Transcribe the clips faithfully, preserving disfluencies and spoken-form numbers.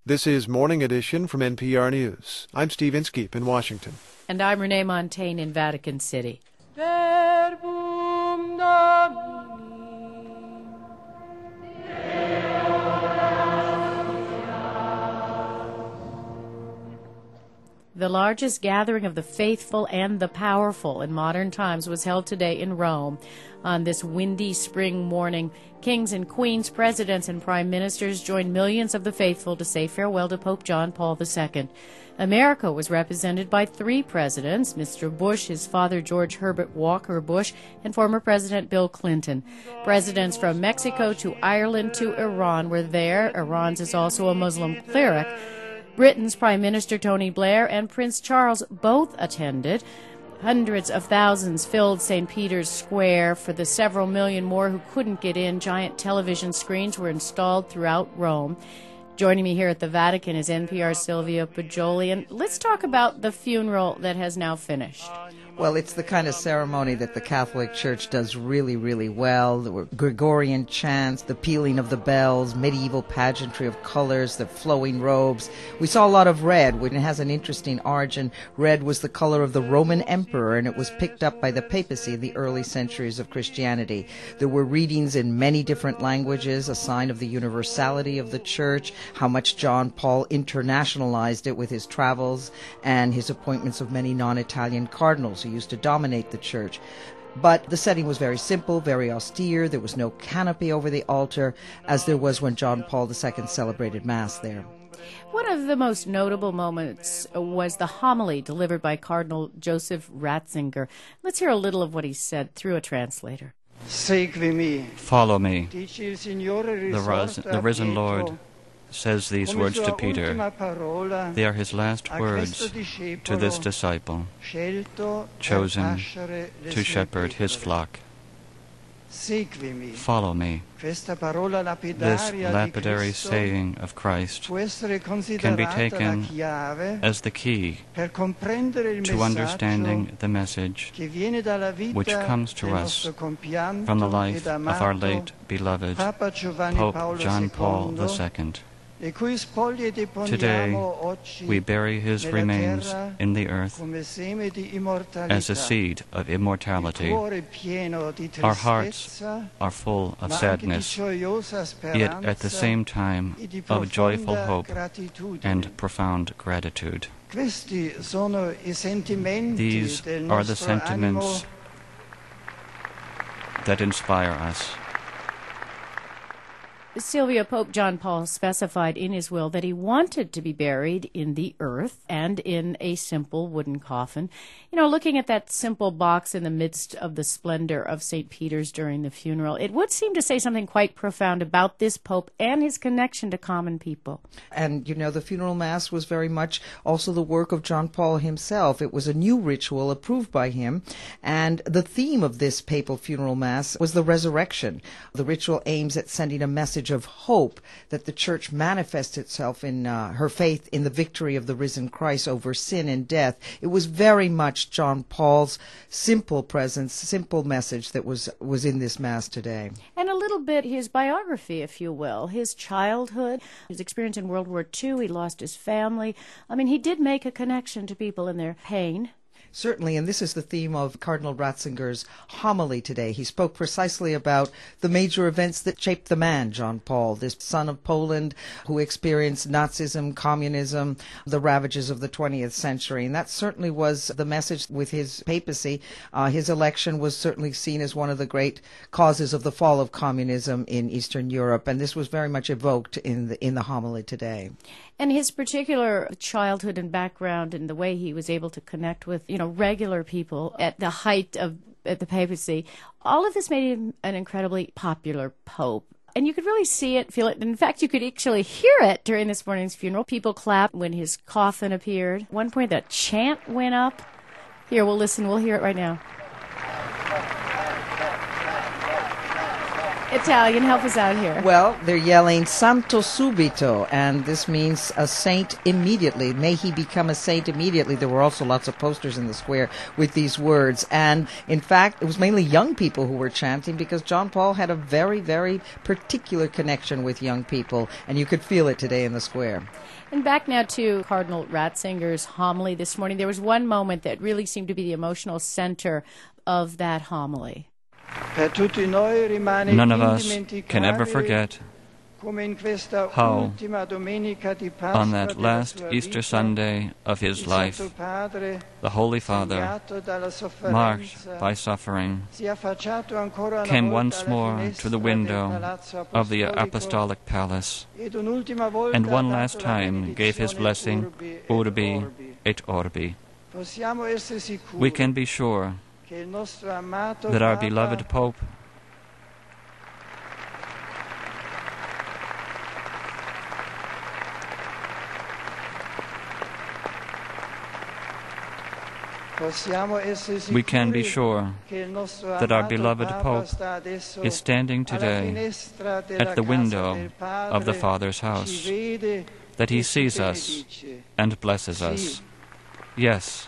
This is Morning Edition from N P R News. I'm Steve Inskeep in Washington. And I'm Renee Montaigne in Vatican City. Verbum Domini. The largest gathering of the faithful and the powerful in modern times was held today in Rome. On this windy spring morning, kings and queens, presidents and prime ministers joined millions of the faithful to say farewell to Pope John Paul the Second. America was represented by three presidents, Mister Bush, his father George Herbert Walker Bush, and former President Bill Clinton. Presidents from Mexico to Ireland to Iran were there. Iran's is also a Muslim cleric. Britain's Prime Minister Tony Blair and Prince Charles both attended. Hundreds of thousands filled Saint Peter's Square. For the several million more who couldn't get in, giant television screens were installed throughout Rome. Joining me here at the Vatican is N P R's Sylvia Poggioli, and let's talk about the funeral that has now finished. Well, it's the kind of ceremony that the Catholic Church does really, really well. There were Gregorian chants, the pealing of the bells, medieval pageantry of colors, the flowing robes. We saw a lot of red, which has an interesting origin. Red was the color of the Roman emperor, and it was picked up by the papacy in the early centuries of Christianity. There were readings in many different languages, a sign of the universality of the Church, how much John Paul internationalized it with his travels and his appointments of many non-Italian cardinals who used to dominate the church. But the setting was very simple, very austere. There was no canopy over the altar, as there was when John Paul the Second celebrated Mass there. One of the most notable moments was the homily delivered by Cardinal Joseph Ratzinger. Let's hear a little of what he said through a translator. Segui me. Follow me. Dice il Signore The, ris- the risen Lord says these words to Peter. They are his last words to this disciple, chosen to shepherd his flock. Follow me. This lapidary saying of Christ can be taken as the key to understanding the message which comes to us from the life of our late beloved Pope John Paul the Second. Today, we bury his remains in the earth as a seed of immortality. Our hearts are full of sadness, yet at the same time of joyful hope and profound gratitude. These are the sentiments that inspire us. Sylvia, Pope John Paul specified in his will that he wanted to be buried in the earth and in a simple wooden coffin. You know, looking at that simple box in the midst of the splendor of Saint Peter's during the funeral, it would seem to say something quite profound about this Pope and his connection to common people. And, you know, the funeral mass was very much also the work of John Paul himself. It was a new ritual approved by him, and the theme of this papal funeral mass was the resurrection. The ritual aims at sending a message of hope that the Church manifests itself in uh, her faith in the victory of the risen Christ over sin and death. It was very much John Paul's simple presence, simple message that was, was in this Mass today. And a little bit his biography, if you will, his childhood, his experience in World War Two. He lost his family. I mean, he did make a connection to people in their pain. Certainly, and this is the theme of Cardinal Ratzinger's homily today. He spoke precisely about the major events that shaped the man, John Paul, this son of Poland who experienced Nazism, communism, the ravages of the twentieth century. And that certainly was the message with his papacy. Uh, his election was certainly seen as one of the great causes of the fall of communism in Eastern Europe, and this was very much evoked in the, in the homily today. And his particular childhood and background and the way he was able to connect with, you know, regular people at the height of at the papacy, all of this made him an incredibly popular pope. And you could really see it, feel it. In fact, you could actually hear it during this morning's funeral. People clapped when his coffin appeared. At one point, that chant went up. Here, we'll listen. We'll hear it right now. Italian? Help us out here. Well, they're yelling Santo Subito, and this means a saint immediately. May he become a saint immediately. There were also lots of posters in the square with these words. And in fact, it was mainly young people who were chanting because John Paul had a very, very particular connection with young people, and you could feel it today in the square. And back now to Cardinal Ratzinger's homily this morning. There was one moment that really seemed to be the emotional center of that homily. None of us can ever forget how, on that last Easter Sunday of his life, the Holy Father, marked by suffering, came once more to the window of the Apostolic Palace, and one last time gave his blessing, Urbi et Orbi. We can be sure that our beloved Pope We can be sure that our beloved Pope is standing today at the window of the Father's house, that he sees us and blesses us. Yes.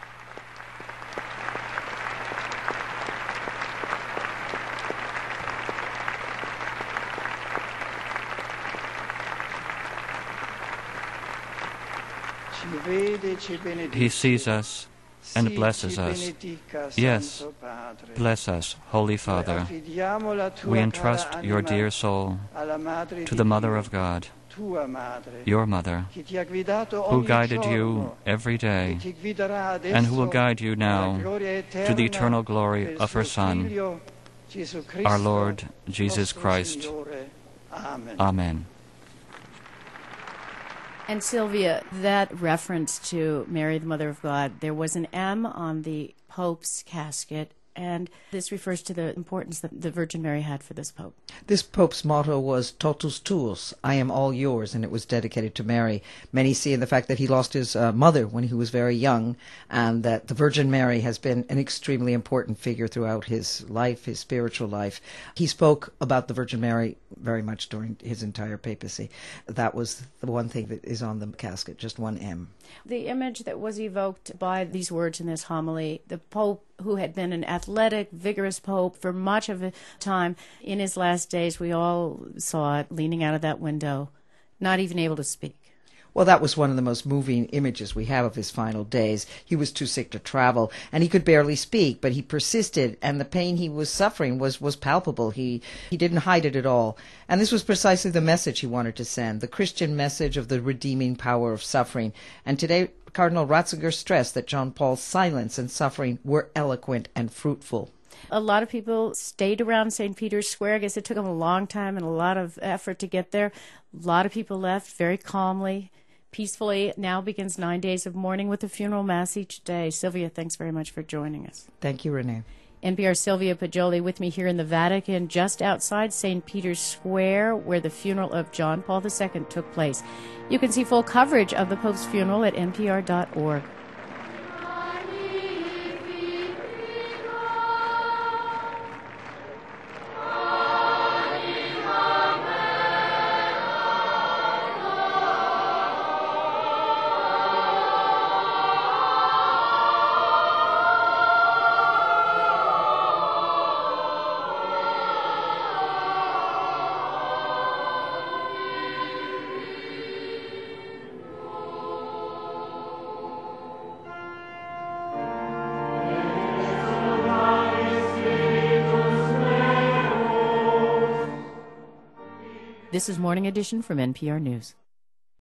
He sees us and blesses us. Yes, bless us, Holy Father. We entrust your dear soul to the Mother of God, your Mother, who guided you every day and who will guide you now to the eternal glory of her Son, our Lord Jesus Christ. Amen. And Sylvia, that reference to Mary, the Mother of God, there was an M on the Pope's casket, and this refers to the importance that the Virgin Mary had for this Pope. This Pope's motto was Totus Tuus, I am all yours, and it was dedicated to Mary. Many see in the fact that he lost his uh, mother when he was very young, and that the Virgin Mary has been an extremely important figure throughout his life, his spiritual life. He spoke about the Virgin Mary very much during his entire papacy. That was the one thing that is on the casket, just one M. The image that was evoked by these words in this homily, the Pope who had been an athletic, vigorous Pope for much of the time, in his last days, we all saw it leaning out of that window, not even able to speak. Well, that was one of the most moving images we have of his final days. He was too sick to travel, and he could barely speak, but he persisted, and the pain he was suffering was, was palpable. He, he didn't hide it at all. And this was precisely the message he wanted to send, the Christian message of the redeeming power of suffering. And today, Cardinal Ratzinger stressed that John Paul's silence and suffering were eloquent and fruitful. A lot of people stayed around Saint Peter's Square. I guess it took them a long time and a lot of effort to get there. A lot of people left very calmly, peacefully. Now begins nine days of mourning with a funeral mass each day. Sylvia, thanks very much for joining us. Thank you, Renee. N P R's Sylvia Poggioli with me here in the Vatican, just outside Saint Peter's Square, where the funeral of John Paul the Second took place. You can see full coverage of the Pope's funeral at N P R dot org. This is Morning Edition from N P R News.